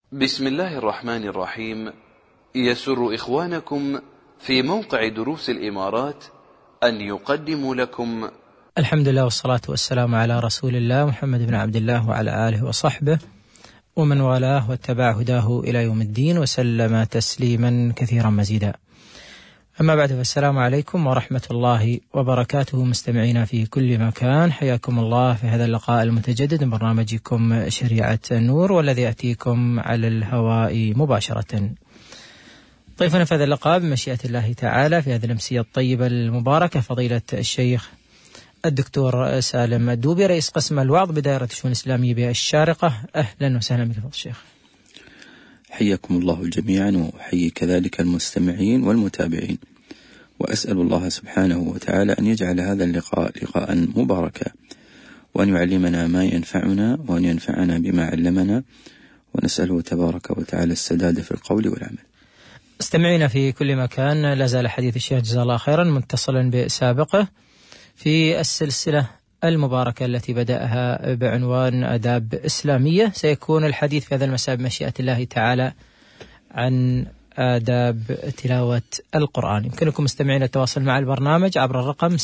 بسم الله الرحمن الرحيم. يسر إخوانكم في موقع دروس الإمارات أن يقدموا لكم الحمد لله والصلاة والسلام على رسول الله محمد بن عبد الله وعلى آله وصحبه ومن والاه واتبع هداه إلى يوم الدين وسلم تسليما كثيرا مزيدا. أما بعد، فالسلام عليكم ورحمة الله وبركاته مستمعينا في كل مكان، حياكم الله في هذا اللقاء المتجدد من برنامجكم شريعة النور، والذي يأتيكم على الهواء مباشرة. ضيفنا في هذا اللقاء بمشيئة الله تعالى في هذه الأمسية الطيبة المباركة فضيلة الشيخ الدكتور سالم الدوبي، رئيس قسم الوعظ بدائرة الشؤون الإسلامية بالشارقة. أهلا وسهلا بك فضيلة الشيخ. حياكم الله جميعا، وحيي كذلك المستمعين والمتابعين، وأسأل الله سبحانه وتعالى أن يجعل هذا اللقاء لقاء مباركا، وأن يعلمنا ما ينفعنا، وأن ينفعنا بما علمنا، ونسأله تبارك وتعالى السداد في القول والعمل. استمعينا في كل مكان، لازال حديث الشيخ جزاه الله خيرا متصلا بسابقه في السلسلة المباركة التي بدأها بعنوان آداب إسلامية. سيكون الحديث في هذا المساء بمشيئة الله تعالى عن آداب تلاوة القرآن. يمكنكم مستمعين التواصل مع البرنامج عبر الرقم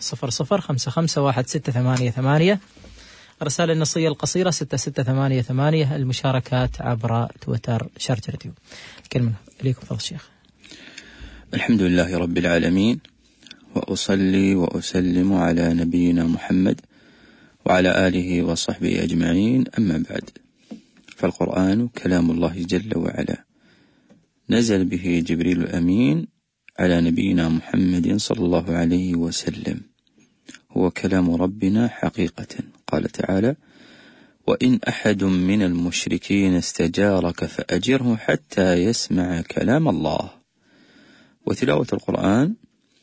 600551688، الرسالة النصية القصيرة 6688، المشاركات عبر تويتر #راديو. الكلمة إليكم فضل الشيخ. الحمد لله رب العالمين، وأصلي وأسلم على نبينا محمد وعلى آله وصحبه أجمعين، أما بعد، فالقرآن كلام الله جل وعلا، نزل به جبريل الأمين على نبينا محمد صلى الله عليه وسلم، هو كلام ربنا حقيقة. قال تعالى: وإن أحد من المشركين استجارك فأجره حتى يسمع كلام الله. وتلاوة القرآن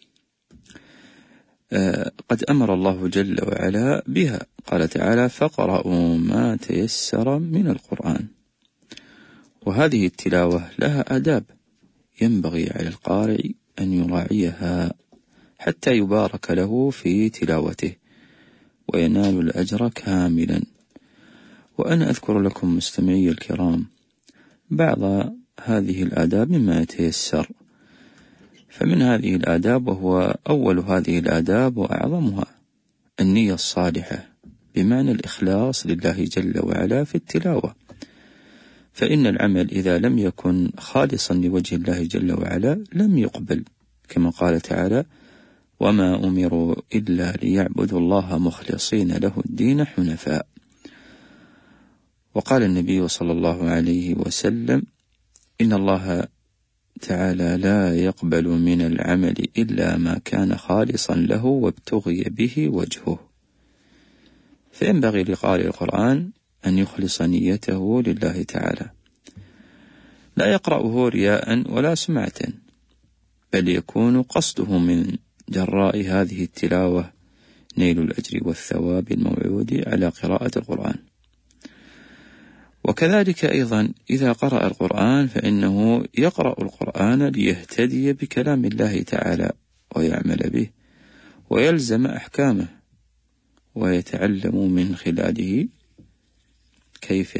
قد أمر الله جل وعلا بها، قال تعالى: فقرأوا ما تيسر من القرآن. وهذه التلاوة لها آداب ينبغي على القارئ أن يراعيها حتى يبارك له في تلاوته وينال الأجر كاملا. وأنا أذكر لكم مستمعي الكرام بعض هذه الآداب مما يتيسر. فمن هذه الآداب، وهو أول هذه الآداب وأعظمها، النية الصالحة، بمعنى الإخلاص لله جل وعلا في التلاوة. فإن العمل إذا لم يكن خالصا لوجه الله جل وعلا لم يقبل، كما قال تعالى: وما أمروا إلا ليعبدوا الله مخلصين له الدين حنفاء. وقال النبي صلى الله عليه وسلم: إن الله تعالى لا يقبل من العمل إلا ما كان خالصا له وابتغي به وجهه. فينبغي لقارئ القرآن أن يخلص نيته لله تعالى، لا يقرأه رياء ولا سمعة، بل يكون قصده من جراء هذه التلاوة نيل الأجر والثواب الموعود على قراءة القرآن. وكذلك أيضا إذا قرأ القرآن فإنه يقرأ القرآن ليهتدي بكلام الله تعالى ويعمل به ويلزم أحكامه، ويتعلم من خلاله كيف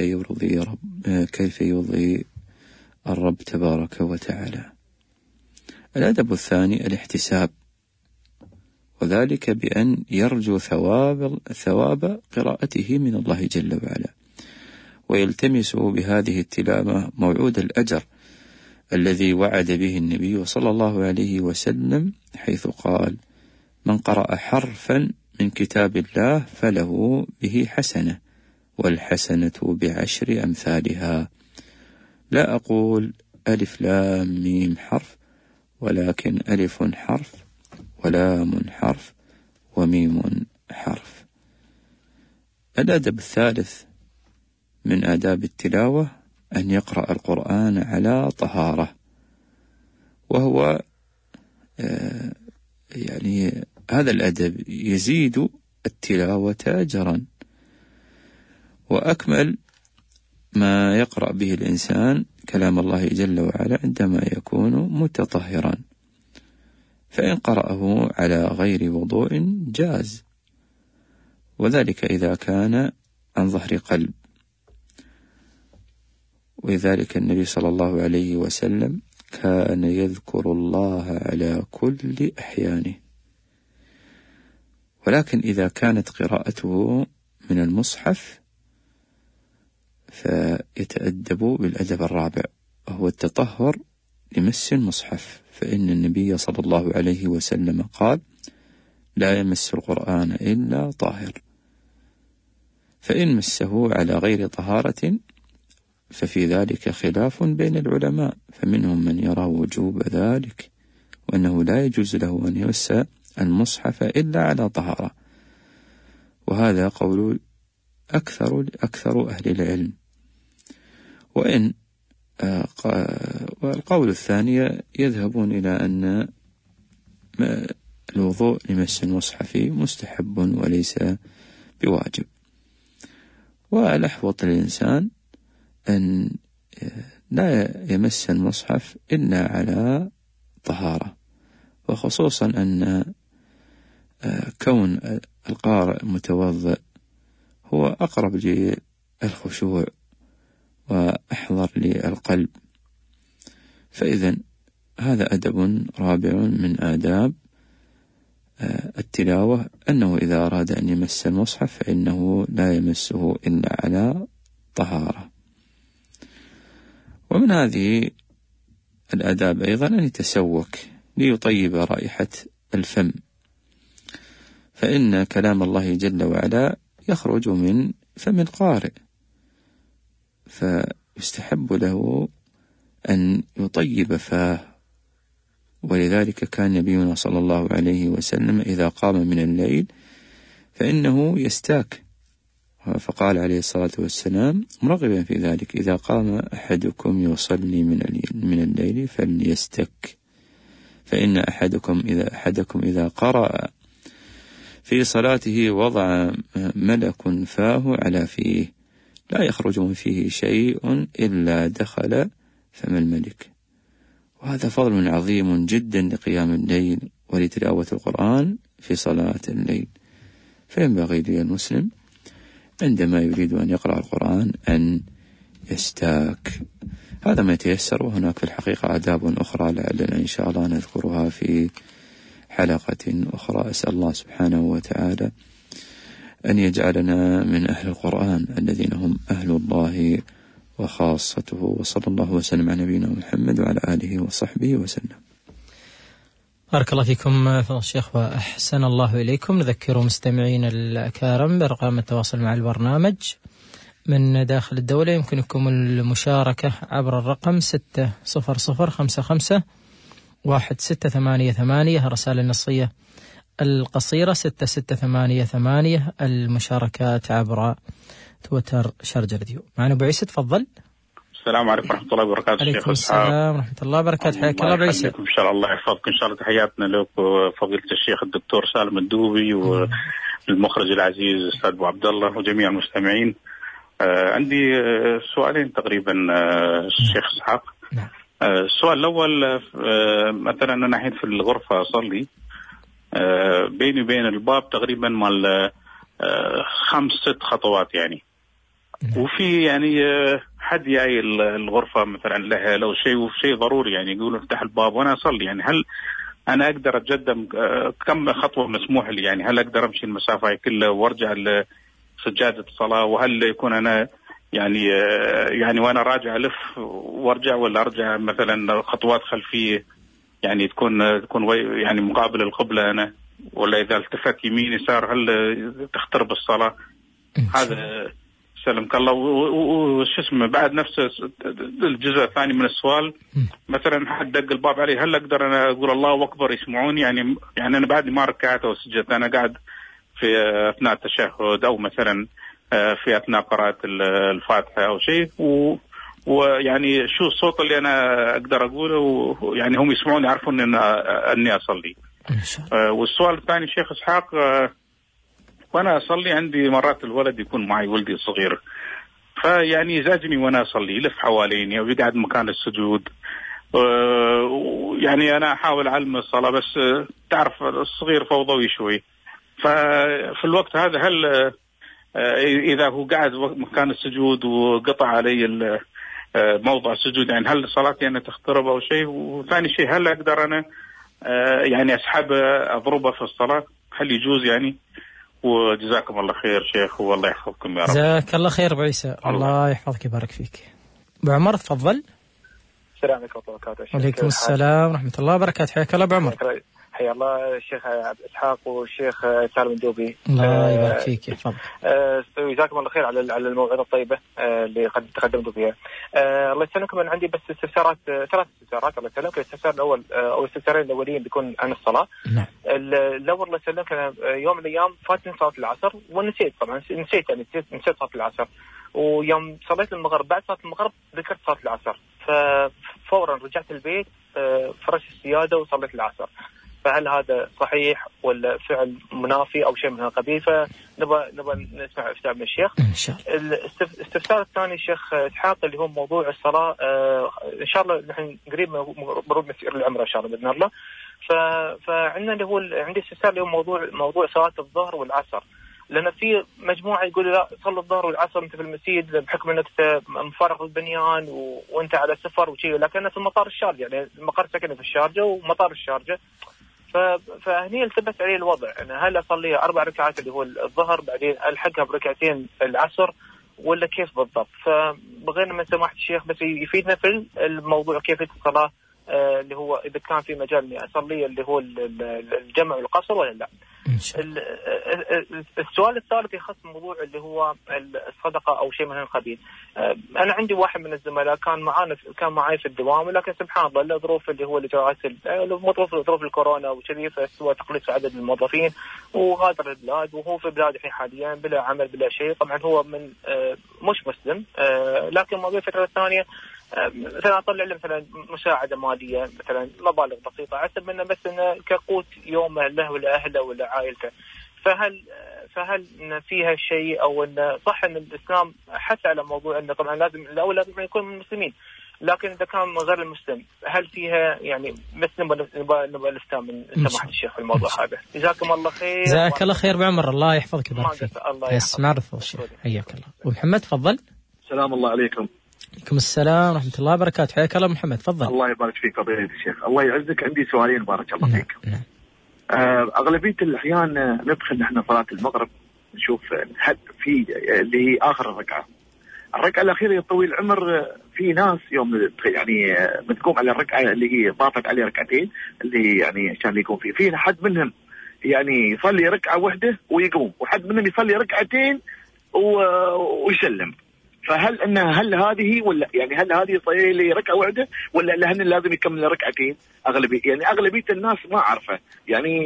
يرضي الرب تبارك وتعالى. الأدب الثاني الاحتساب، وذلك بأن يرجو ثواب قراءته من الله جل وعلا، ويلتمس بهذه التلاوة موعود الأجر الذي وعد به النبي صلى الله عليه وسلم، حيث قال: من قرأ حرفا من كتاب الله فله به حسنة، والحسنة ب10 أمثالها. لا أقول ألف لام ميم حرف، ولكن ألف حرف ولام حرف وميم حرف. الأدب الثالث من آداب التلاوة أن يقرأ القرآن على طهارة، وهو هذا الأدب يزيد التلاوة أجرا. وأكمل ما يقرأ به الإنسان كلام الله جل وعلا عندما يكون متطهرا، فإن قرأه على غير وضوء جاز، وذلك إذا كان عن ظهر قلب. ولذلك النبي صلى الله عليه وسلم كان يذكر الله على كل أحيانه. ولكن إذا كانت قراءته من المصحف فيتأدب بالأدب الرابع، وهو التطهر لمس المصحف، فإن النبي صلى الله عليه وسلم قال: لا يمس القرآن إلا طاهر. فإن مسه على غير طهارة ففي ذلك خلاف بين العلماء، فمنهم من يرى وجوب ذلك، وأنه لا يجوز له أن يمس المصحف إلا على طهارة، وهذا قول أكثر أهل العلم. وإن والقول الثاني يذهبون إلى أن الوضوء لمس المصحف مستحب وليس بواجب، والأحوط للإنسان أن لا يمس المصحف إلا على طهارة، وخصوصا أن كون القارئ متوضئ هو أقرب للخشوع وأحضر للقلب. فإذن هذا أدب رابع من آداب التلاوة، أنه إذا أراد أن يمس المصحف فإنه لا يمسه إلا على طهارة. ومن هذه الآداب أيضا أن يتسوك ليطيب رائحة الفم، فإن كلام الله جل وعلا يخرج من فم القارئ، فيستحب له أن يطيب فاه. ولذلك كان نبينا صلى الله عليه وسلم إذا قام من الليل فإنه يستاك، فقال عليه الصلاة والسلام مرغبا في ذلك: إذا قام أحدكم يصلي من الليل فليستك، فإن أحدكم إذا قرأ في صلاته وضع ملك فاه على فيه لا يخرج من فيه شيء إلا دخل فم الملك. وهذا فضل عظيم جدا لقيام الليل ولتلاوة القرآن في صلاة الليل. فينبغي للمسلم عندما يريد أن يقرأ القرآن أن يستاك. هذا ما يتيسر، وهناك في الحقيقة آداب أخرى لعلنا إن شاء الله نذكرها في حلقة أخرى. أسأل الله سبحانه وتعالى أن يجعلنا من أهل القرآن الذين هم أهل الله وخاصته، وصلى الله وسلم على نبينا محمد وعلى آله وصحبه وسلم. بارك الله فيكم فضل الشيخ وأحسن الله إليكم. نذكر مستمعين الأكارم برقم التواصل مع البرنامج من داخل الدولة. يمكنكم المشاركة عبر الرقم 600551688 رسائل النصية القصيرة 6688. المشاركات عبر تويتر شارجة راديو. معنا أبو عيسى، تفضل. السلام عليكم ورحمة الله وبركاته. عليكم السلام ورحمة الله وبركاته. حياك الله أبو عيسى. إن شاء الله يحفظك. إن شاء الله تحياتنا لك وفضيلة الشيخ الدكتور سالم الدوبي والمخرج العزيز الأستاذ أبو عبد الله وجميع المستمعين. عندي سؤالين تقريبا الشيخ إسحاق. السؤال الأول، مثلا أنا الحين في الغرفة أصلي، بيني وبين الباب تقريبا مال 5-6 خطوات يعني، وفي يعني حد جاي الغرفة مثلا لها لو شيء ضروري يعني يقول افتح الباب وانا اصلي، يعني هل انا اقدر اتقدم كم خطوة مسموح لي؟ يعني هل اقدر امشي المسافة كلها وارجع لسجادة الصلاة؟ وهل يكون انا يعني وانا راجع الف وارجع، ولا ارجع مثلا خطوات خلفية يعني تكون يعني مقابل القبلة انا، ولا اذا التفت يمين يسار هل تخترب الصلاة؟ هذا سلمك الله. وش اسمه بعد نفس الجزء الثاني من السؤال، مثلا حد دق الباب علي، هل اقدر انا اقول الله اكبر يسمعوني؟ يعني انا بعد ما ركعت او سجدت، انا قاعد في اثناء التشهد او مثلا في اثناء قراءة الفاتحة او شيء، ويعني شو الصوت اللي انا اقدر اقوله يعني هم يسمعوني يعرفون اني اصلي. والسؤال الثاني شيخ اسحاق، وانا اصلي عندي مرات الولد يكون معي ولدي الصغير، فيعني يزعجني وانا اصلي يلف حواليني او يقعد مكان السجود، يعني انا احاول اعلم الصلاه بس تعرف الصغير فوضوي شوي. ففي الوقت هذا هل اذا هو قاعد مكان السجود وقطع علي موضع السجود، يعني هل صلاتي أنا تخترب أو شيء؟ وثاني شيء هل أقدر أنا يعني أسحب أضربه في الصلاة؟ هل يجوز يعني؟ وجزاكم الله خير شيخ، والله يحفظكم يا رب. جزاك الله خير أبو عيسى، الله يحفظك ويبارك فيك. أبو عمر تفضل. السلام عليكم ورحمة الله وبركاته. وعليكم السلام ورحمة الله وبركاته، حياك الله أبو عمر. حيا الله الشيخ عبد الإسحاق والشيخ سالم الدوبي، الله يبارك فيك يحفظك. جزاكم الله خير على الموعظة الطيبة اللي قد تقدمتوا فيها. الله يسلمكم، أنا عندي بس استفسارات، 3 استفسارات الله يسلمك. الاستفسار الأول أو الاستفسارين الأولين بيكون عن الصلاة. نعم. الأول الله يسلمك، أنا يوم من الأيام فاتني صلاة العصر ونسيت، طبعا نسيت صلاة العصر، ويوم صليت المغرب بعد صلاة المغرب ذكرت صلاة العصر، ففورا رجعت البيت فرشت السيادة وصليت العصر. فهل هذا صحيح ولا فعل منافي أو شيء من هالقبيل؟ فنبغى نسمع إفتاء من الشيخ إن شاء الله. الاستفسار الثاني الشيخ إسحاق اللي هو موضوع الصلاة، إن شاء الله نحن قريب مرور مسير العمرة إن شاء الله بإذن الله. فعندنا اللي هو عندي استفسار اللي هو موضوع صلاة الظهر والعصر، لأن في مجموعة يقول لا صلي الظهر والعصر أنت في المسجد بحكم أنك مفارق البنيان وأنت على سفر وشيء، لكن في مطار الشارجة، يعني المقر سكني في الشارجة ومطار الشارجة. فهني التبس عليه الوضع، أنا هل أصلي 4 ركعات اللي هو الظهر بعدين ألحقها بركعتين العصر ولا كيف بالضبط؟ فبغينا من سماحة الشيخ بس يفيدنا في الموضوع كيف الصلاة، اللي هو إذا كان في مجال إني أصلي اللي هو الجمع والقصر ولا لا. السؤال الثالث يخص موضوع اللي هو الصدقة أو شيء من هالقبيل. أنا عندي واحد من الزملاء كان معي في الدوام، ولكن سبحان الله الظروف اللي هو الإجراءات ظروف الكورونا وكذي، فسوى تقليص عدد الموظفين وغادر البلاد، وهو في بلاد الحين حاليا بلا عمل بلا شيء. طبعا هو من مش مسلم، لكن موضوع الفترة الثانية مثلا أطلع له مثلا مساعدة مالية مثلا مبالغ بسيطة عسب منه بس إنه كقوت يومه له ولا أهله ولا عائلته. فهل فيها شيء أو إنه صح إن الإسلام حث على موضوع إنه طبعا لازم الأول لازم يكون من المسلمين، لكن إذا كان غير المسلم هل فيها يعني مثل نبغى الإسلام من سماحة الشيخ في الموضوع هذا؟ جزاكم الله خير. جزاك الله خير بعمر، الله يحفظك ويبارك فيك. اسمع الشيخ حياك الله. ومحمد تفضل. السلام الله عليكم. عليكم السلام ورحمة الله وبركاته، حياك الله محمد تفضل. الله يبارك فيك فضيلة الشيخ، الله يعزك. عندي سؤالين بارك الله فيك. أغلبية الأحيان ندخل نحن صلاة المغرب نشوف حد في اللي هي آخر الركعة الأخيرة يطوي العمر. في ناس يوم يعني بتقوم على الركعة اللي هي ضافت عليه ركعتين اللي يعني عشان يقوم في حد منهم يعني يصلي ركعة واحدة ويقوم، وحد منهم يصلي ركعتين ويسلم. هل هذه ولا يعني هل هذه صحيح لي ركعة واحدة ولا لهن لازم يكمل ركعتين؟ أغلبية الناس ما عارفة يعني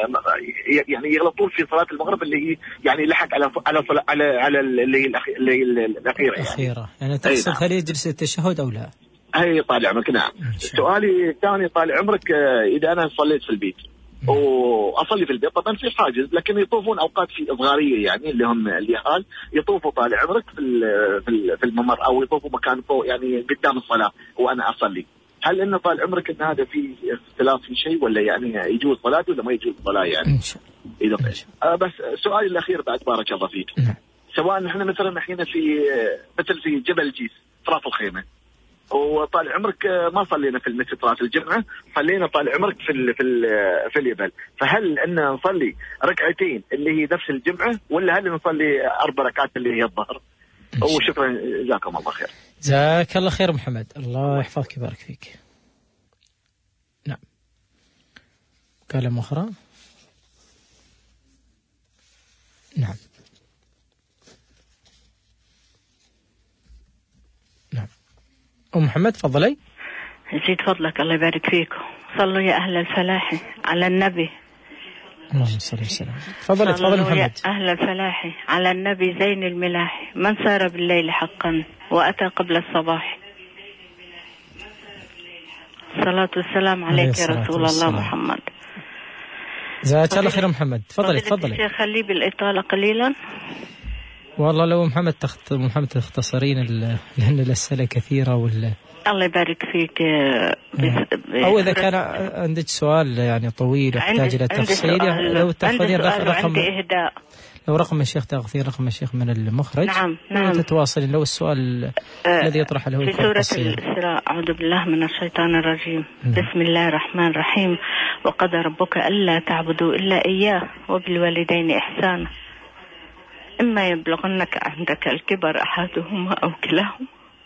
يغلطون في صلاة المغرب اللي هي يعني لحق على اللي الأخيرة يعني تقصد هل يجلس التشهد أو لا؟ هي طال عمرك. نعم. سؤالي الثاني طال عمرك، إذا أنا صليت في البيت واصلي في البيت طبعا في حاجز، لكن يطوفون اوقات في صغاريه يعني اللي هم اليهال يطوفوا طال عمرك في الممر او يطوفوا مكان فوق يعني قدام الصلاه وانا اصلي. هل انه طال عمرك ان هذا في اختلاف في شيء ولا يعني يجوز صلاته ولا ما يجوز صلاه يعني؟ ان شاء الله. اذا بس سؤالي الاخير بعد بارك الله فيك. سواء نحن مثلا الحين في جبل جيس طراف الخيمه وطال عمرك ما صلينا في المسجد صلاة الجمعة، صلينا طال عمرك في اليبل، فهل أن نصلي ركعتين اللي هي نفس الجمعة ولا هل نصلي 4 ركعات اللي هي الظهر؟ وشكرا جزاكم الله خير. جزاك الله خير محمد، الله يحفظك ويبارك فيك. نعم. كلمة أخرى. نعم. أم محمد تفضلي. يزيد فضلك الله يبارك فيكم. صلوا يا أهل الفلاح على النبي. اللهم صل وسلم. تفضلي محمد. يا أهل الفلاح على النبي زين الملاح من سار بالليل حقا وأتى قبل الصباح. الصلاة والسلام عليك يا رسول الله محمد. جزاك الله خير محمد. تفضلي. الشيخ خليه بالإطالة قليلا. والله لو محمد تختصرين لأن الأسئلة كثيرة ولا الله يبارك فيك. أو إذا كان عندك سؤال يعني طويل يحتاج إلى تفصيل لو تأخذين رقم. عندي إهداء. لو رقم الشيخ تأخذين رقم الشيخ من المخرج. نعم. وتتواصلين لو السؤال الذي يطرح له في سورة الإسراء: أعوذ بالله من الشيطان الرجيم. بسم الله الرحمن الرحيم. وقضى ربك ألا تعبدوا إلا إياه وبالوالدين إحسانا إما يبلغنك عندك الكبر أحدهما أو كلاهما.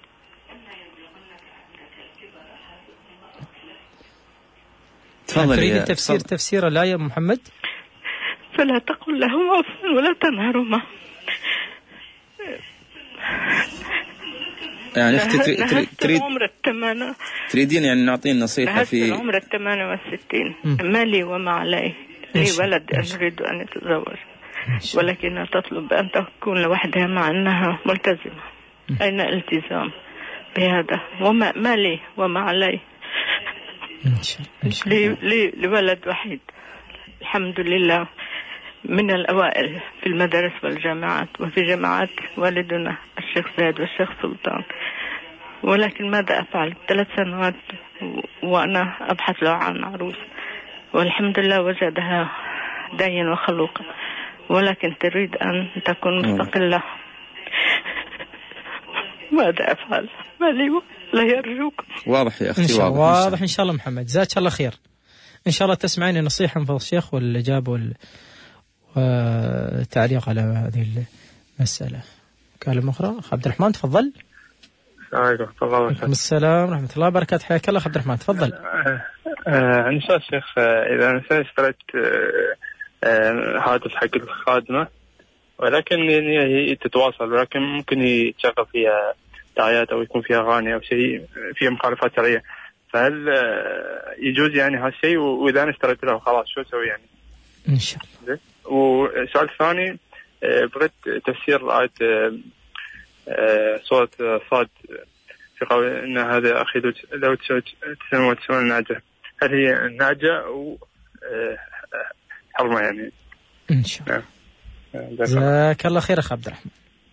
تريد تفسير الآية يا محمد؟ فلا تقل لهما أف ولا تنهرهما. يعني تريدين يعني نعطيه نصيحة في عمر 68 ما لي وما علي، لي ولد أريد أن يتزوج ولكنها تطلب أن تكون لوحدها مع أنها ملتزمة. أين التزام بهذا؟ وما لي وما علي، لي ولد وحيد الحمد لله من الأوائل في المدارس والجامعات، وفي جامعات والدنا الشيخ زايد والشيخ سلطان، ولكن ماذا أفعل؟ 3 سنوات وأنا أبحث له عن عروس، والحمد لله وجدها دين وخلوقا، ولكن تريد أن تكون مستقلة. ماذا أفعل؟ ما لي لا يرجوك. واضح يا أختي، واضح إن شاء الله. محمد جزاك الله خير، إن شاء الله تسمعين نصيحة من فضل الشيخ والإجابة والتعليق على هذه المسألة. كلمة أخرى عبد الرحمن، تفضل. عليكم السلام ورحمة الله وبركاته. حياك الله عبد الرحمن، تفضل. إن شاء الله الشيخ، إذا أنا اشتريت هاتف حق الخادمة ولكن هي تتواصل، ولكن ممكن يتشغل فيها دعايات أو يكون فيها أغاني أو شيء فيها مخالفات شرعية، فهل يجوز يعني هالشيء؟ وإذا أنا اشتريت له خلاص شو أسوي يعني؟ إن شاء الله. وسؤال ثاني، بغيت تفسير آية سورة صاد في قول إن هذا أخي لو تسمى النعجة، هل هي النعجة أو حرمة يعني؟ إن شاء الله. جزاك الله خير أخ عبد الرحمن.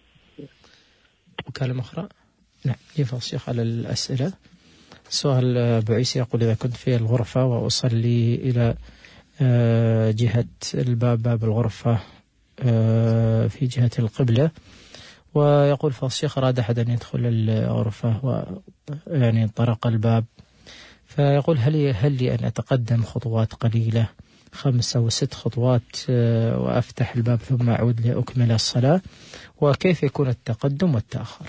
وكلمة أخرى؟ نعم، يفضل الشيخ على الأسئلة. سؤال أبو عيسى يقول: إذا كنت في الغرفة وأصلي إلى جهة الباب، باب الغرفة في جهة القبلة، ويقول فضل الشيخ أراد أحد أن يدخل الغرفة ويعني طرق الباب، فيقول هل لي أن أتقدم خطوات قليلة 5 أو 6 خطوات وأفتح الباب ثم أعود لأكمل الصلاة، وكيف يكون التقدم والتأخر؟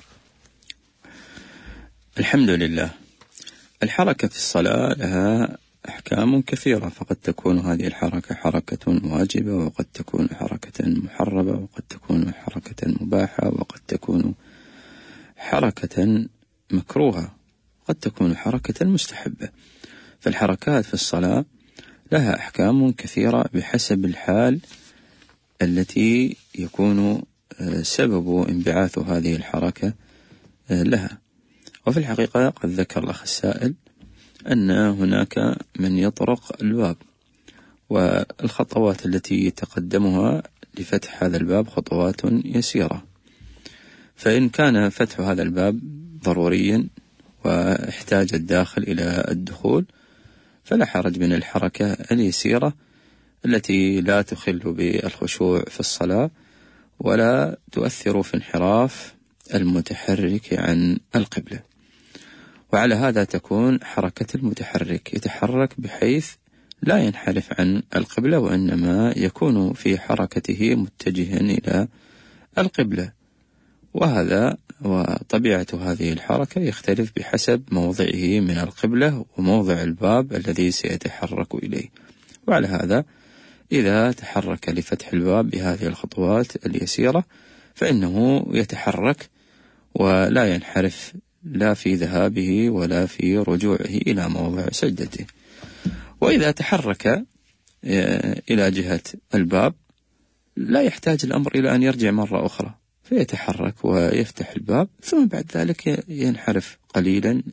الحمد لله. الحركة في الصلاة لها أحكام كثيرة، فقد تكون هذه الحركة حركة واجبة، وقد تكون حركة محرمة، وقد تكون حركة مباحة، وقد تكون حركة مكروهة، وقد تكون حركة مستحبة. فالحركات في الصلاة لها أحكام كثيرة بحسب الحال التي يكون سبب انبعاث هذه الحركة لها. وفي الحقيقة قد ذكر الأخ السائل أن هناك من يطرق الباب، والخطوات التي يتقدمها لفتح هذا الباب خطوات يسيرة، فإن كان فتح هذا الباب ضروريا واحتاج الداخل إلى الدخول فلا حرج من الحركة اليسيرة التي لا تخل بالخشوع في الصلاة ولا تؤثر في انحراف المتحرك عن القبلة. وعلى هذا تكون حركة المتحرك يتحرك بحيث لا ينحرف عن القبلة، وإنما يكون في حركته متجها إلى القبلة. وهذا وطبيعة هذه الحركة يختلف بحسب موضعه من القبلة وموضع الباب الذي سيتحرك إليه. وعلى هذا إذا تحرك لفتح الباب بهذه الخطوات اليسيرة فإنه يتحرك ولا ينحرف لا في ذهابه ولا في رجوعه إلى موضع سجدته. وإذا تحرك إلى جهة الباب لا يحتاج الأمر إلى أن يرجع مرة أخرى، فيتحرك ويفتح الباب ثم بعد ذلك ينحرف قليلا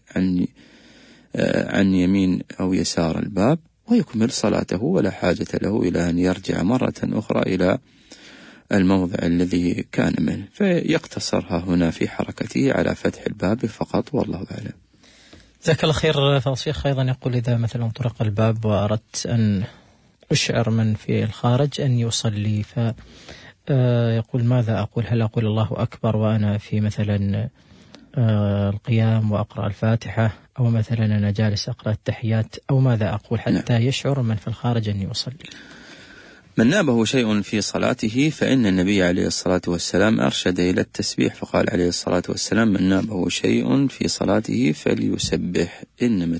عن يمين أو يسار الباب ويكمل صلاته، ولا حاجة له إلى أن يرجع مرة أخرى إلى الموضع الذي كان منه، فيقتصرها هنا في حركته على فتح الباب فقط، والله أعلم. جزاك الله خير. فالشيخ أيضا يقول: إذا مثلا طرق الباب وأردت أن أشعر من في الخارج أن يصلي، يقول ماذا أقول؟ هل أقول الله أكبر وأنا في مثلا القيام وأقرأ الفاتحة، أو مثلا أنا جالس أقرأ التحيات، أو ماذا أقول حتى يشعر من في الخارج أني أصلي؟ من نابه شيء في صلاته فإن النبي عليه الصلاة والسلام أرشد إلى التسبيح، فقال عليه الصلاة والسلام: من نابه شيء في صلاته فليسبح، إنما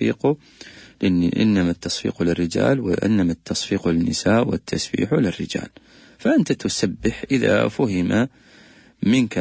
التصفيق للرجال وإنما التصفيق للنساء والتسبيح للرجال. فأنت تسبح إذا فهم منك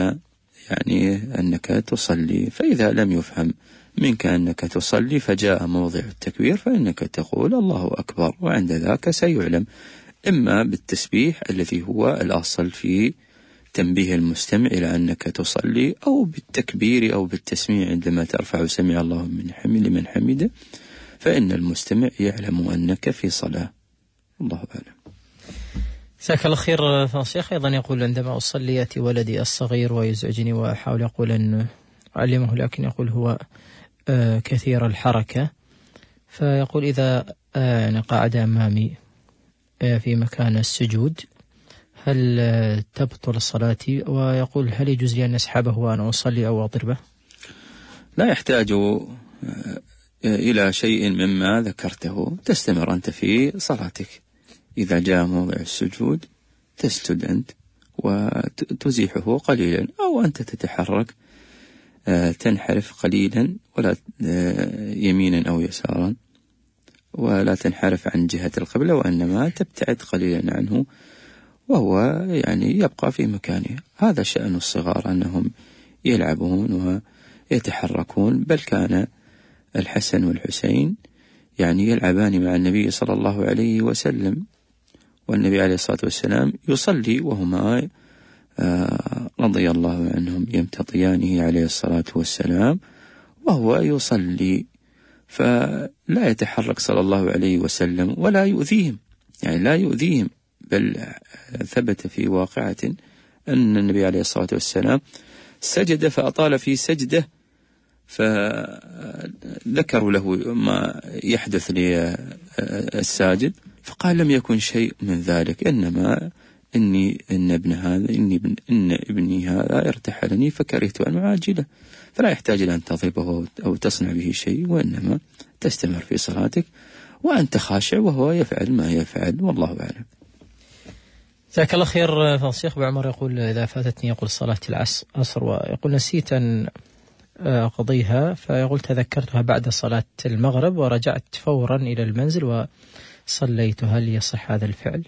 أنك تصلي، فإذا لم يفهم منك أنك تصلي فجاء موضع التكبير فإنك تقول الله أكبر، وعند ذاك سيعلم إما بالتسبيح الذي هو الأصل في تنبيه المستمع إلى أنك تصلي، أو بالتكبير أو بالتسميع عندما ترفع سمع الله لمن حمده، فإن المستمع يعلم أنك في صلاة. الله أعلم. جزاك الله خير فالشيخ. أيضا يقول عندما أصلي يأتي ولدي الصغير ويزعجني وأحاول أقول أن أعلمه، لكن يقول هو كثير الحركة، فيقول إذا قعد أمامي في مكان السجود هل تبطل صلاتي؟ ويقول هل يجوز لي أن أسحبه وأنا أصلي أو أضربه؟ لا يحتاج إلى شيء مما ذكرته، تستمر أنت في صلاتك. إذا جاء موضع السجود تسجد أنت وتزيحه قليلا، أو أنت تتحرك تنحرف قليلا، ولا يمينا أو يسارا، ولا تنحرف عن جهة القبلة، وإنما تبتعد قليلا عنه، وهو يبقى في مكانه. هذا شأن الصغار، أنهم يلعبون ويتحركون، بل كان الحسن والحسين يلعبان مع النبي صلى الله عليه وسلم، والنبي عليه الصلاة والسلام يصلي وهما رضي الله عنهم يمتطيانه عليه الصلاة والسلام وهو يصلي، فلا يتحرك صلى الله عليه وسلم ولا يؤذيهم، لا يؤذيهم، بل ثبت في واقعة أن النبي عليه الصلاة والسلام سجد فأطال في سجده، فذكروا له ما يحدث للساجد فقال لم يكن شيء من ذلك، إنما إن ابني هذا ارتحلني فكرهت أن أعاجله. فلا يحتاج إلى أن تضربه أو تصنع به شيء، وإنما تستمر في صلاتك وأنت خاشع وهو يفعل ما يفعل، والله أعلم. جزاك الله خير. فالشيخ أبو عمر يقول إذا فاتتني صلاة العصر ويقول نسيت أن أقضيها، فيقول تذكرتها بعد صلاة المغرب ورجعت فورا إلى المنزل وصليت، هل يصح هذا الفعل؟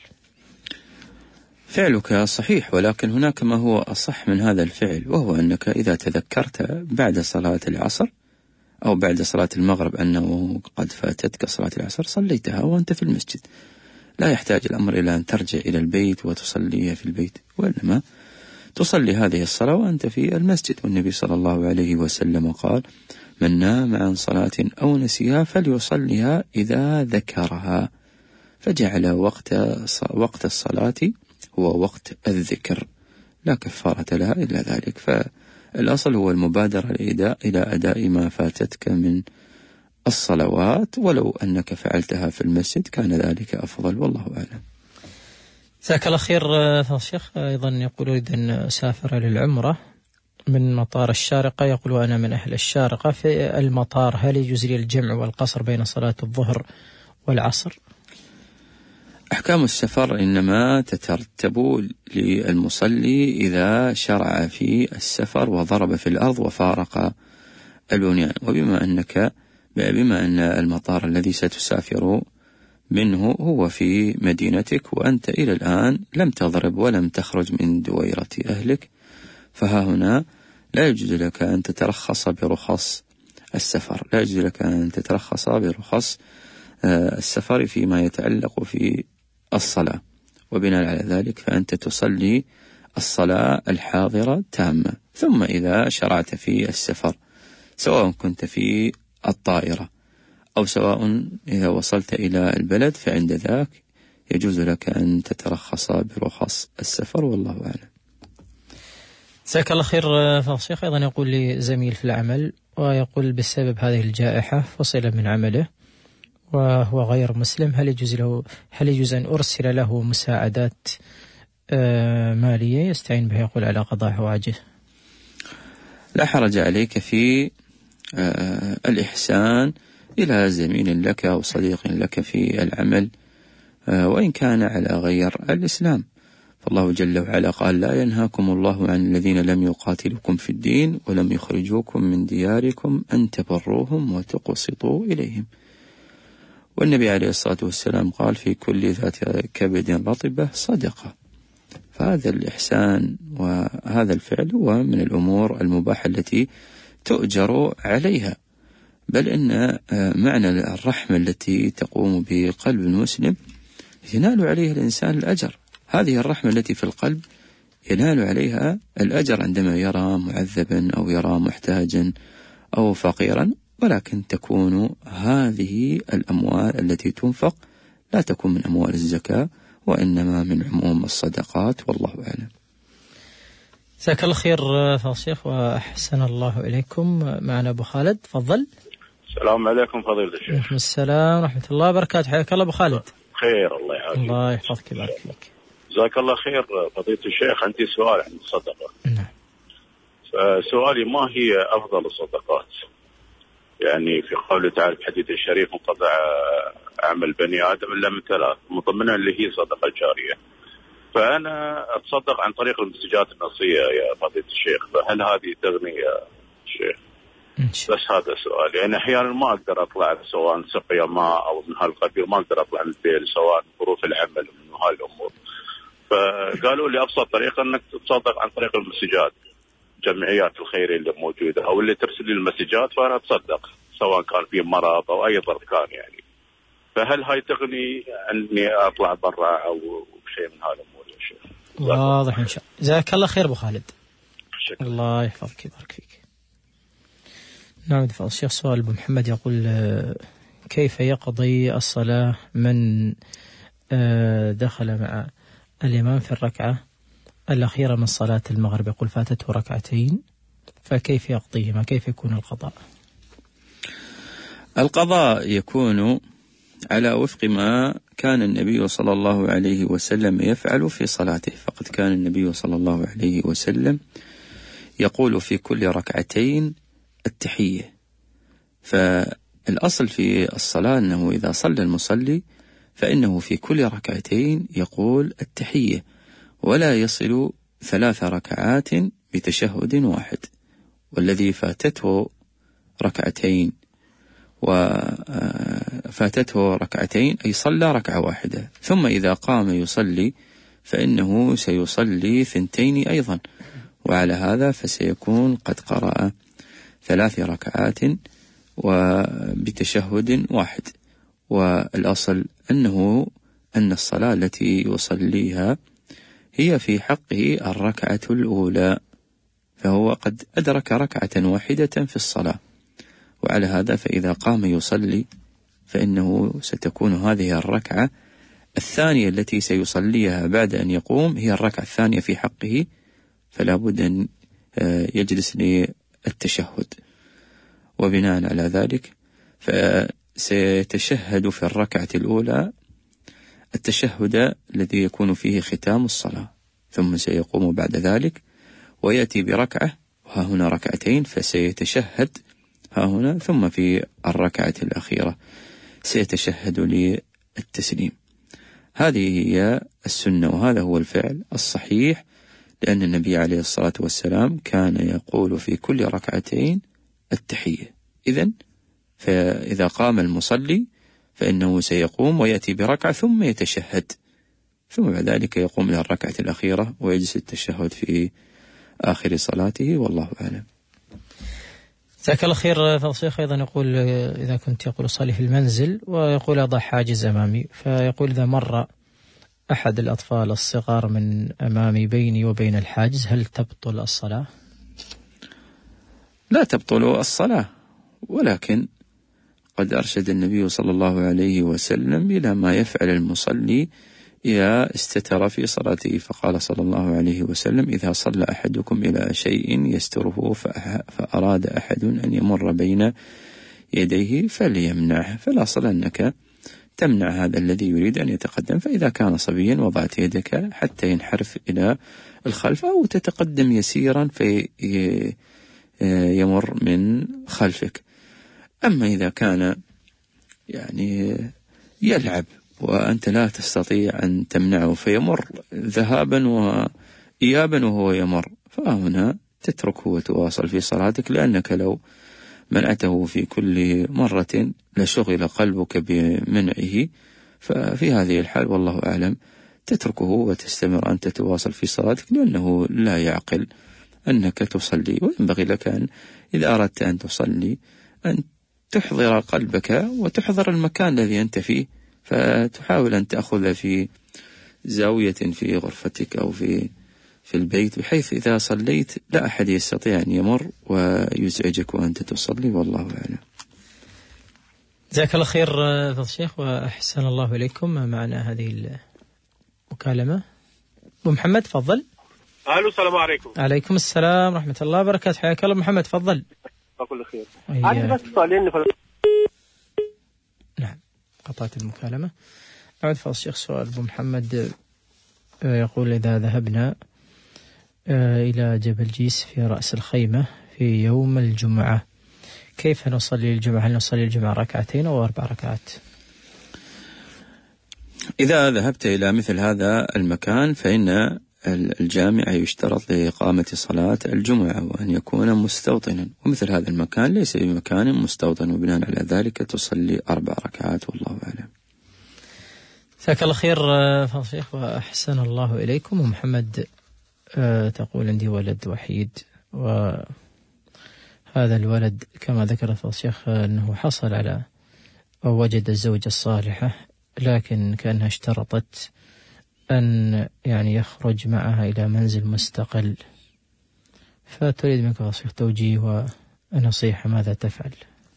فعلك صحيح، ولكن هناك ما هو أصح من هذا الفعل، وهو أنك إذا تذكرت بعد صلاة العصر أو بعد صلاة المغرب أنه قد فاتتك صلاة العصر صليتها وأنت في المسجد، لا يحتاج الأمر إلى أن ترجع إلى البيت وتصليها في البيت، وإنما تصلي هذه الصلاة وأنت في المسجد. والنبي صلى الله عليه وسلم قال: من نام عن صلاة أو نسيها فليصليها إذا ذكرها، فجعل وقت الصلاة هو وقت الذكر، لا كفارة لها إلا ذلك. فالأصل هو المبادرة إلى أداء ما فاتتك من الصلوات، ولو أنك فعلتها في المسجد كان ذلك أفضل، والله أعلم. جزاك الله خير. فالشيخ أيضا يقول أريد أن أسافر للعمرة من مطار الشارقة، يقول أنا من أهل الشارقة، في المطار هل يجوز لي الجمع والقصر بين صلاة الظهر والعصر؟ أحكام السفر إنما تترتب للمصلي إذا شرع في السفر وضرب في الأرض وفارق البنيان، وبما أن المطار الذي ستسافر منه هو في مدينتك وأنت إلى الآن لم تضرب ولم تخرج من دويرة أهلك، فها هنا لا يجوز لك أن تترخص برخص السفر، لا يجوز لك أن تترخص برخص السفر فيما يتعلق في الصلاة، وبناء على ذلك فأنت تصلي الصلاة الحاضرة تامة. ثم إذا شرعت في السفر سواء كنت في الطائرة أو سواء إذا وصلت إلى البلد، فعند ذاك يجوز لك أن تترخص برخص السفر، والله أعلم. جزاك الله خير. فالشيخ أيضا يقول لي زميل في العمل ويقول بسبب هذه الجائحة فصل من عمله وهو غير مسلم، هل يجوز أن أرسل له مساعدات مالية يستعين بها يقول على قضاء حوائجه. لا حرج عليك في الإحسان إلى زميل لك أو صديق لك في العمل، وإن كان على غير الإسلام. فالله جل وعلا قال: لا ينهاكم الله عن الذين لم يقاتلوكم في الدين ولم يخرجوكم من دياركم أن تبروهم وتقسطوا إليهم. والنبي عليه الصلاة والسلام قال: في كل ذات كبد رطبة صدقة. فهذا الإحسان وهذا الفعل هو من الأمور المباحة التي تؤجر عليها، بل إن معنى الرحمة التي تقوم بقلب المسلم ينال عليها الإنسان الأجر. هذه الرحمة التي في القلب ينال عليها الأجر عندما يرى معذبا أو يرى محتاجا أو فقيرا، ولكن تكون هذه الأموال التي تنفق لا تكون من أموال الزكاة، وإنما من عموم الصدقات، والله أعلم. جزاك الله خير فضيلة الشيخ وأحسن الله إليكم. معنا أبو خالد، تفضل. السلام عليكم فضيلة الشيخ. وعليكم السلام ورحمة الله وبركاته. حياك الله أبو خالد. خير، الله يعافيك. الله يحفظك ويبارك فيك. جزاك الله خير فضيلة الشيخ. عندي سؤال عن الصدقة. نعم. سؤالي: ما هي أفضل الصدقات؟ يعني في قوله تعالى في الحديث الشريف: انقطع عمل بني آدم إلا من ثلاث، من ضمنها اللي هي صدقة جارية. فأنا أتصدق عن طريق المنتجات النصية يا فضيلة الشيخ، فهل هذه تغني يا شيخ؟ بس هذا السؤال. يعني أحيانا ما أقدر أطلع، سواء سقيا ماء أو من هالقبيل، ما أقدر أطلع من البيت سواء ظروف العمل ومن هالأمور. فقالوا لي أبسط طريقة أنك تتصدق عن طريق المسجات، جمعيات الخيرية اللي موجودة أو اللي ترسل لي المسجات، فأنا أتصدق سواء كان في مرض أو أي ظرف كان يعني. فهل هاي تغني أني أطلع برا أو شيء من هالأمور يا شيخ؟ واضح إن شاء الله. جزاك الله خير أبو خالد. شكرا. الله يحفظك ويبارك فيك. نعم فضل الشيخ. سؤال أبو محمد يقول: كيف يقضي الصلاة من دخل مع الإمام في الركعة الأخيرة من صلاة المغرب؟ يقول فاتته ركعتين، فكيف يقضيهما؟ كيف يكون القضاء؟ القضاء يكون على وفق ما كان النبي صلى الله عليه وسلم يفعل في صلاته. فقد كان النبي صلى الله عليه وسلم يقول في كل ركعتين التحية. فالأصل في الصلاة أنه إذا صلى المصلي فإنه في كل ركعتين يقول التحية، ولا يصل 3 ركعات بتشهد واحد. والذي فاتته ركعتين أي صلى ركعة واحدة، ثم إذا قام يصلي فإنه سيصلي 2 أيضا، وعلى هذا فسيكون قد قرأ 3 ركعات وبتشهد واحد. والأصل أن الصلاة التي يصليها هي في حقه الركعة الأولى، فهو قد أدرك ركعة واحدة في الصلاة، وعلى هذا فإذا قام يصلي فإنه ستكون هذه الركعة الثانية التي سيصليها بعد أن يقوم هي الركعة الثانية في حقه، فلا بد أن يجلس للتشهد. وبناء على ذلك فسيتشهد في الركعة الأولى التشهد الذي يكون فيه ختام الصلاة، ثم سيقوم بعد ذلك ويأتي بركعة، وها هنا ركعتين، فسيتشهد ها هنا، ثم في الركعة الأخيرة سيتشهد للتسليم. هذه هي السنة، وهذا هو الفعل الصحيح، لأن النبي عليه الصلاة والسلام كان يقول في كل ركعتين التحية. فإذا قام المصلي فإنه سيقوم ويأتي بركعة ثم يتشهد، ثم بعد ذلك يقوم إلى الركعة الأخيرة ويجلس التشهد في آخر صلاته، والله أعلم. جزاك الله خير. فضل الشيخ أيضا يقول: إذا كنت يقول أصلي في المنزل ويقول أضع حاجز أمامي، فيقول إذا مر أحد الأطفال الصغار من أمامي بيني وبين الحاجز هل تبطل الصلاة؟ لا تبطل الصلاة، ولكن قد أرشد النبي صلى الله عليه وسلم إلى ما يفعل المصلي إذا استتر في صلاته، فقال صلى الله عليه وسلم: إذا صلى أحدكم إلى شيء يستره فأراد أحد أن يمر بين يديه فليمنعه. فالأصل أنك تمنع هذا الذي يريد أن يتقدم. فإذا كان صبيا وضعت يدك حتى ينحرف إلى الخلف، أو تتقدم يسيرا في يمر من خلفك. أما إذا كان يعني يلعب وأنت لا تستطيع أن تمنعه فيمر ذهابا وإيابا وهو يمر، فهنا تتركه وتواصل في صلاتك، لأنك لو منعته في كل مرة لشغل قلبك بمنعه. ففي هذه الحال والله أعلم تتركه وتستمر أنت تواصل في صلاتك، لأنه لا يعقل أنك تصلي. وينبغي لك أن إذا أردت أن تصلي أن تحضر قلبك وتحضر المكان الذي أنت فيه، فتحاول أن تأخذ في زاوية في غرفتك أو في البيت، بحيث إذا صليت لا أحد يستطيع أن يمر ويزعجك وأنت تصلي، والله أعلم. جزاك الله خير فضل الشيخ وأحسن الله إليكم. معنا هذه المكالمة. أبو محمد تفضل. أهلا السلام عليكم. عليكم السلام ورحمة الله وبركاته. حياك الله محمد تفضل. كل خير. عندي بس سؤالين. نعم قطعت المكالمة. أعود فضل الشيخ سؤال أبو محمد يقول: إذا ذهبنا إلى جبل جيس في رأس الخيمة في يوم الجمعة كيف نصلي الجمعة؟ هل نصلي الجمعة 2 أو 4 ركعات؟ إذا ذهبت إلى مثل هذا المكان فإن الجامع يشترط لإقامة صلاة الجمعة وأن يكون مستوطنا، ومثل هذا المكان ليس بمكان مستوطن، وبناء على ذلك تصلي 4 ركعات والله أعلم. جزاك الله خير فضل الشيخ وأحسن الله إليكم. ومحمد تقول: عندي ولد وحيد، وهذا الولد كما ذكر فضل الشيخ أنه حصل على أو وجد الزوجة الصالحة، لكن كأنها اشترطت أن يعني يخرج معها إلى منزل مستقل، فتريد منك فضل الشيخ توجيه ونصيحة، ماذا تفعل؟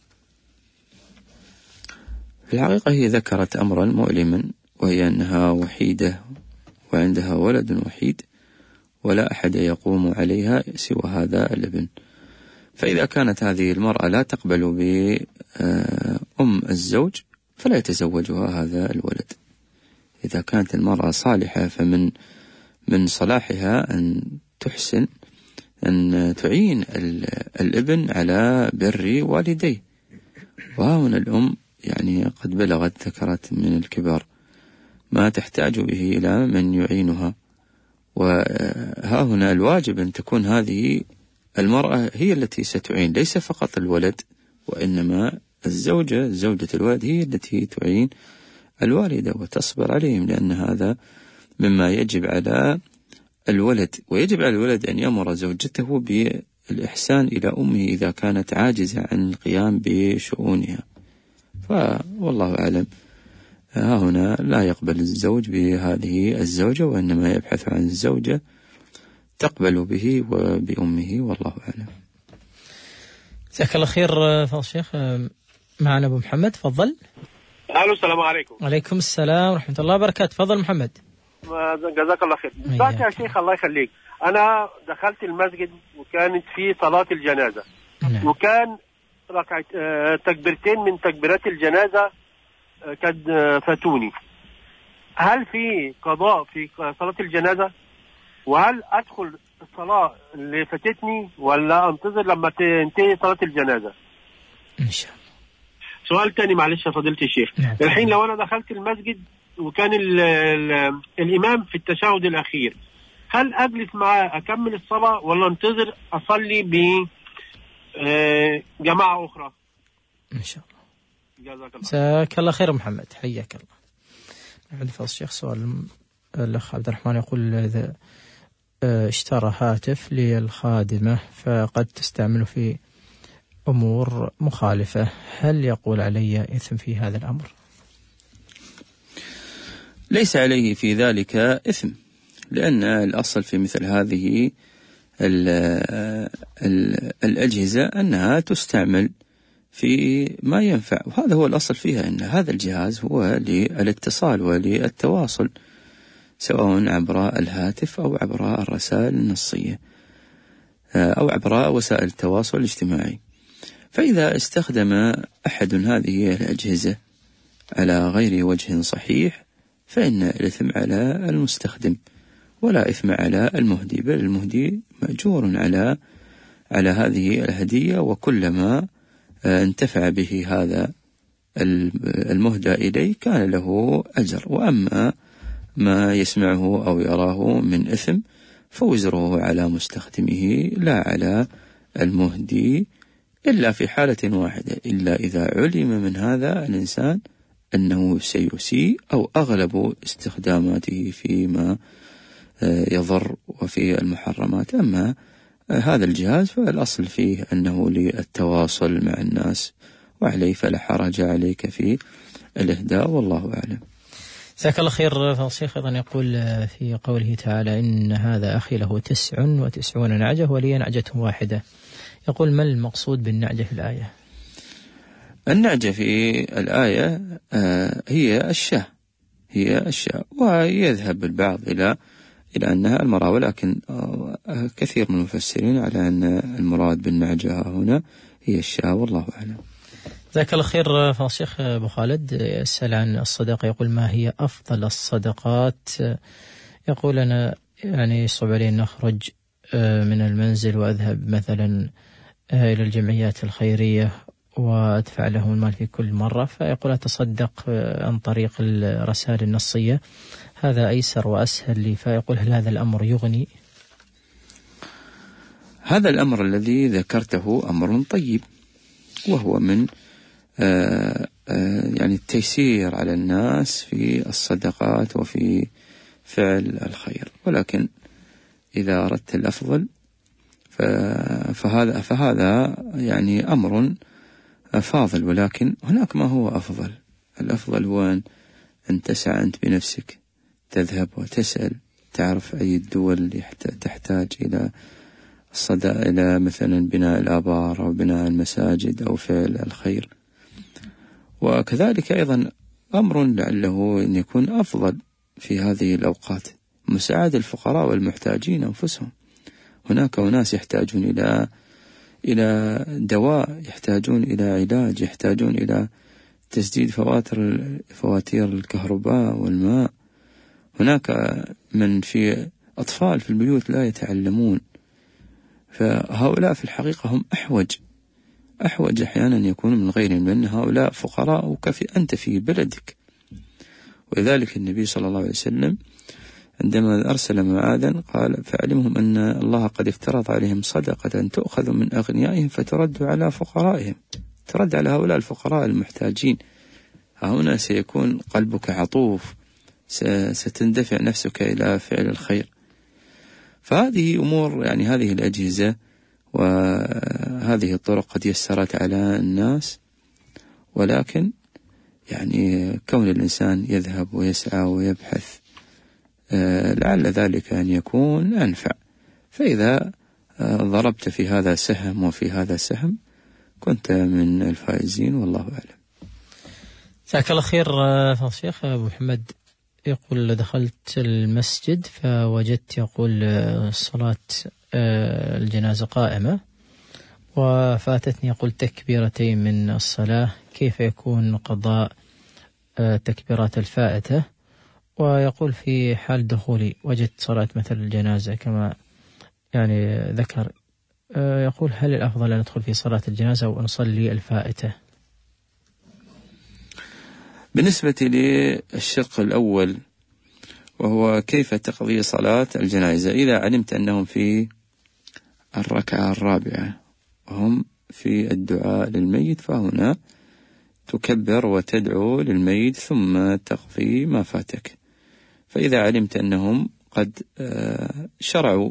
في الحقيقة هي ذكرت أمرا مؤلما، وهي أنها وحيدة وعندها ولد وحيد ولا أحد يقوم عليها سوى هذا الابن. فإذا كانت هذه المرأة لا تقبل بأم الزوج فلا يتزوجها هذا الولد. إذا كانت المرأة صالحة فمن صلاحها أن تحسن أن تعين الابن على بر والديه. وهنا الأم يعني قد بلغت ذكرت من الكبار ما تحتاج به إلى من يعينها، وها هنا الواجب أن تكون هذه المرأة هي التي ستعين، ليس فقط الولد، وإنما زوجة الولد هي التي تعين الوالدة وتصبر عليهم، لأن هذا مما يجب على الولد. ويجب على الولد أن يأمر زوجته بالإحسان إلى أمه إذا كانت عاجزة عن القيام بشؤونها. فوالله أعلم ها هنا لا يقبل الزوج بهذه الزوجة، وإنما يبحث عن الزوجة تقبل به وبأمه، والله أعلم. جزاك الله خير فضل الشيخ. معنا أبو محمد تفضل. أهلا السلام عليكم. عليكم السلام ورحمة الله وبركاته. تفضل محمد. جزاك الله خير. يا شيخ الله يخليك، أنا دخلت المسجد وكانت في صلاة الجنازة، وكان تكبيرتين من تكبيرات الجنازة قد فاتوني. هل في قضاء في صلاة الجنازة؟ وهل أدخل الصلاة اللي فاتتني ولا أنتظر لما تنتهي صلاة الجنازة؟ إن شاء الله. سؤال تاني معلش يا فضيلة الشيخ. الحين لو أنا دخلت المسجد وكان الإمام في التشهد الأخير، هل أجلس معاه أكمل الصلاة ولا أنتظر أصلي بجماعة أخرى؟ إن شاء الله. جزاك الله خير محمد، حياك الله. عندي فضل الشيخ سؤال الأخ عبد الرحمن يقول: إذا اشترى هاتف للخادمة فقد تستعمله في أمور مخالفة، هل يقول علي إثم في هذا الأمر؟ ليس عليه في ذلك إثم، لأن الأصل في مثل هذه الأجهزة أنها تستعمل في ما ينفع، وهذا هو الأصل فيها، أن هذا الجهاز هو للاتصال وللتواصل، سواء عبر الهاتف أو عبر الرسائل النصية أو عبر وسائل التواصل الاجتماعي. فإذا استخدم أحد هذه الأجهزة على غير وجه صحيح فإن الإثم على المستخدم ولا إثم على المهدي، بل المهدي مأجور على هذه الهدية، وكلما انتفع به هذا المهدى إليه كان له أجر. وأما ما يسمعه أو يراه من إثم فوزره على مستخدمه لا على المهدي، إلا في حالة واحدة، إلا إذا علم من هذا الإنسان أنه سيسيء أو أغلب استخداماته فيما يضر وفي المحرمات. أما هذا الجهاز فالأصل فيه أنه للتواصل مع الناس وعليه فلا حرج عليك في الإهداء، والله أعلم. جزاك الله خير. فالشيخ أيضا يقول في قوله تعالى إن هذا أخي له 99 نعجة ولي نعجة واحدة، يقول ما المقصود بالنعجة في الآية؟ النعجة في الآية هي الشاة، ويذهب البعض إلى أنها المرأة، ولكن كثير من المفسرين على أن المراد بالنعجة هنا هي الشاة، والله أعلم. جزاك الله خير. فالشيخ أبو خالد يسأل عن الصدقة، يقول ما هي أفضل الصدقات؟ يقول أنا يعني يصعب علي أن أخرج من المنزل وأذهب مثلا إلى الجمعيات الخيرية وأدفع لهم المال في كل مرة، فيقول أتصدق عن طريق الرسائل النصية، هذا أيسر وأسهل لي، فيقول هل هذا الأمر يغني؟ هذا الأمر الذي ذكرته أمر طيب، وهو من يعني التيسير على الناس في الصدقات وفي فعل الخير، ولكن إذا أردت الأفضل فهذا يعني أمر فاضل، ولكن هناك ما هو أفضل. الأفضل هو أن تسعى أنت بنفسك، تذهب وتسأل، تعرف أي الدول تحتاج إلى مثلا بناء الآبار أو بناء المساجد أو فعل الخير. وكذلك أيضا أمر لعله أن يكون أفضل في هذه الأوقات مساعدة الفقراء والمحتاجين أنفسهم. هناك أناس يحتاجون إلى دواء، يحتاجون إلى علاج، يحتاجون إلى تسديد فواتير الكهرباء والماء. هناك من في أطفال في البيوت لا يتعلمون، فهؤلاء في الحقيقة هم أحوج أحيانا يكونوا من غيرهم، لأن هؤلاء فقراء وكفي أنت في بلدك. ولذلك النبي صلى الله عليه وسلم عندما أرسل معاذا قال فعلمهم أن الله قد افترض عليهم صدقة تؤخذ من أغنيائهم فترد على فقرائهم، ترد على هؤلاء الفقراء المحتاجين. هنا سيكون قلبك عطوف، ستندفع نفسك إلى فعل الخير. فهذه أمور يعني هذه الأجهزة وهذه الطرق قد يسرت على الناس، ولكن يعني كون الإنسان يذهب ويسعى ويبحث لعل ذلك أن يكون أنفع. فإذا ضربت في هذا سهم وفي هذا سهم كنت من الفائزين، والله أعلم. جزاك الله خير. فالشيخ أبو محمد يقول دخلت المسجد فوجدت يقول صلاة الجنازة قائمة وفاتتني يقول تكبيرتين من الصلاة، كيف يكون قضاء تكبيرات الفائتة؟ ويقول في حال دخولي وجدت صلاة مثل الجنازة كما يعني ذكر، يقول هل الأفضل أن أدخل في صلاة الجنازة أو نصلي الفائتة؟ بالنسبة للشق الأول وهو كيف تقضي صلاة الجنازة، إذا علمت أنهم في الركعة الرابعة وهم في الدعاء للميت فهنا تكبر وتدعو للميت ثم تقضي ما فاتك. فإذا علمت أنهم قد شرعوا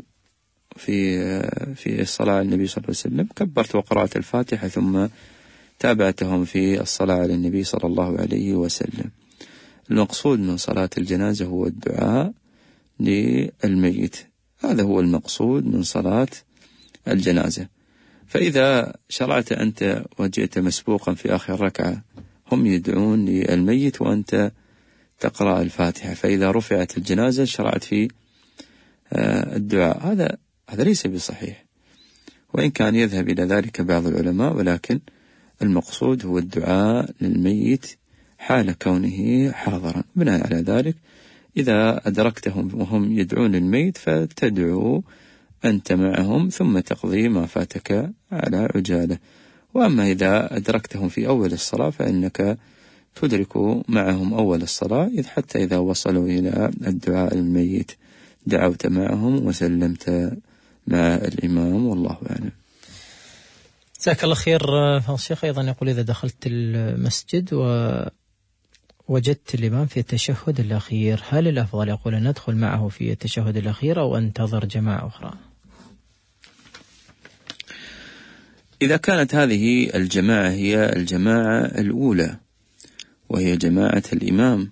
في الصلاة على النبي صلى الله عليه وسلم كبرت وقرأت الفاتحة ثم تابعتهم في الصلاة على النبي صلى الله عليه وسلم. المقصود من صلاة الجنازة هو الدعاء للميت، هذا هو المقصود من صلاة الجنازة. فإذا شرعت أنت وجئت مسبوقا في آخر ركعة هم يدعون للميت وأنت تقرأ الفاتحة، فإذا رفعت الجنازة شرعت في الدعاء، هذا ليس بصحيح، وإن كان يذهب إلى ذلك بعض العلماء، ولكن المقصود هو الدعاء للميت حال كونه حاضرا. بناء على ذلك إذا أدركتهم وهم يدعون الميت فتدعو أنت معهم ثم تقضي ما فاتك على عجالة. وأما إذا أدركتهم في أول الصلاة فإنك تدرك معهم أول الصلاة، إذ حتى إذا وصلوا إلى الدعاء الميت دعوت معهم وسلمت مع الإمام، والله أعلم. جزاك الله خير. الشيخ أيضا يقول إذا دخلت المسجد ووجدت الإمام في التشهد الأخير، هل الأفضل يقول أن ندخل معه في التشهد الأخير أو أنتظر جماعة أخرى؟ إذا كانت هذه الجماعة هي الجماعة الأولى وهي جماعة الإمام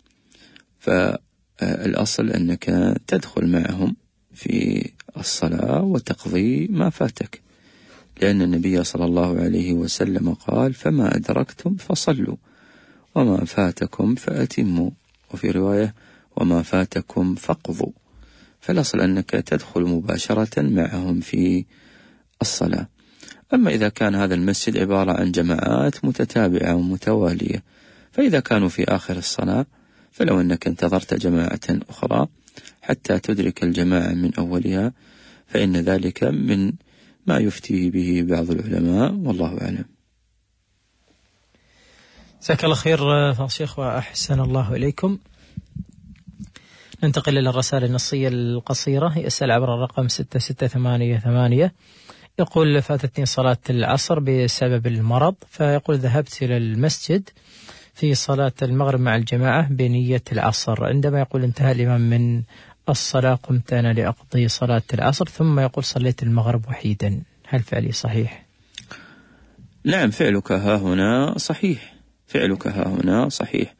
فالأصل أنك تدخل معهم في الصلاة وتقضي ما فاتك، لأن النبي صلى الله عليه وسلم قال فما أدركتم فصلوا وما فاتكم فأتموا، وفي رواية وما فاتكم فاقضوا. فالأصل أنك تدخل مباشرة معهم في الصلاة. أما إذا كان هذا المسجد عبارة عن جماعات متتابعة ومتوالية، فإذا كانوا في آخر الصلاة فلو أنك انتظرت جماعة أخرى حتى تدرك الجماعة من أولها فإن ذلك من ما يفتي به بعض العلماء، والله أعلم. جزاك الله خير شيخ وأحسن الله إليكم. ننتقل إلى الرسائل النصية القصيرة. يسأل عبر الرقم 6688، يقول فاتتني صلاة العصر بسبب المرض، فيقول ذهبت إلى المسجد في صلاة المغرب مع الجماعة بنية العصر، عندما يقول انتهى الإمام من الصلاة قمت أنا لأقضي صلاة العصر، ثم يقول صليت المغرب وحيدا، هل فعلي صحيح؟ نعم، فعلك ها هنا صحيح، فعلك ها هنا صحيح،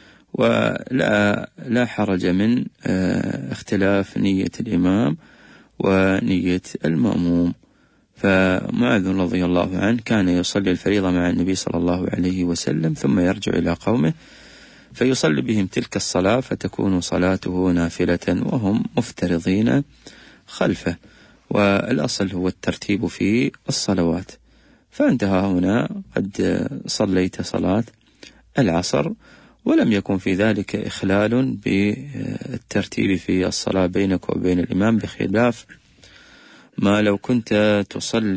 ولا حرج من اختلاف نية الإمام ونية المأموم. فمعاذ رضي الله عنه كان يصلي الفريضة مع النبي صلى الله عليه وسلم ثم يرجع إلى قومه فيصلي بهم تلك الصلاة فتكون صلاته نافلة وهم مفترضين خلفه، والأصل هو الترتيب في الصلوات. فانتهى هنا قد صليت صلاة العصر ولم يكن في ذلك إخلال بالترتيب في الصلاة بينك وبين الإمام، بخلاف ما لو كنت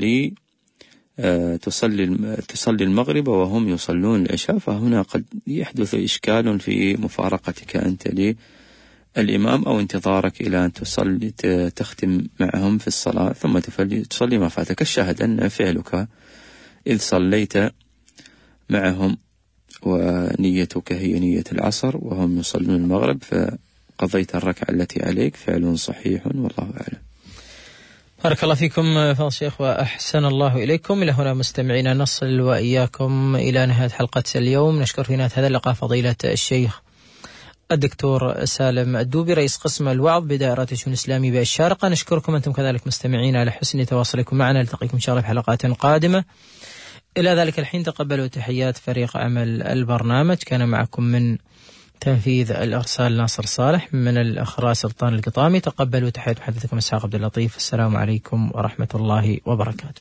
تصلي المغرب وهم يصلون العشاء، فهنا قد يحدث إشكال في مفارقتك أنت للإمام أو انتظارك إلى أن تختم معهم في الصلاة ثم تصلي ما فاتك. الشاهد أن فعلك إذ صليت معهم ونيتك هي نية العصر وهم يصلون المغرب فقضيت الركعة التي عليك، فعل صحيح، والله أعلم. بارك الله فيكم فضل الشيخ وأحسن الله إليكم. إلى هنا مستمعينا نصل وإياكم إلى نهاية حلقة اليوم. نشكر في نهاية هذا اللقاء فضيلة الشيخ الدكتور سالم الدوبي رئيس قسم الوعظ بدائرة الشؤون الإسلامية بالشارقة. نشكركم أنتم كذلك مستمعين على حسن تواصلكم معنا. نلتقيكم إن شاء الله في حلقات قادمة. إلى ذلك الحين تقبلوا تحيات فريق عمل البرنامج. كان معكم من تنفيذ الإرسال ناصر صالح، من الإخراج سلطان القطامي. تقبلوا تحيات محدثكم إسحاق عبد اللطيف. السلام عليكم ورحمة الله وبركاته.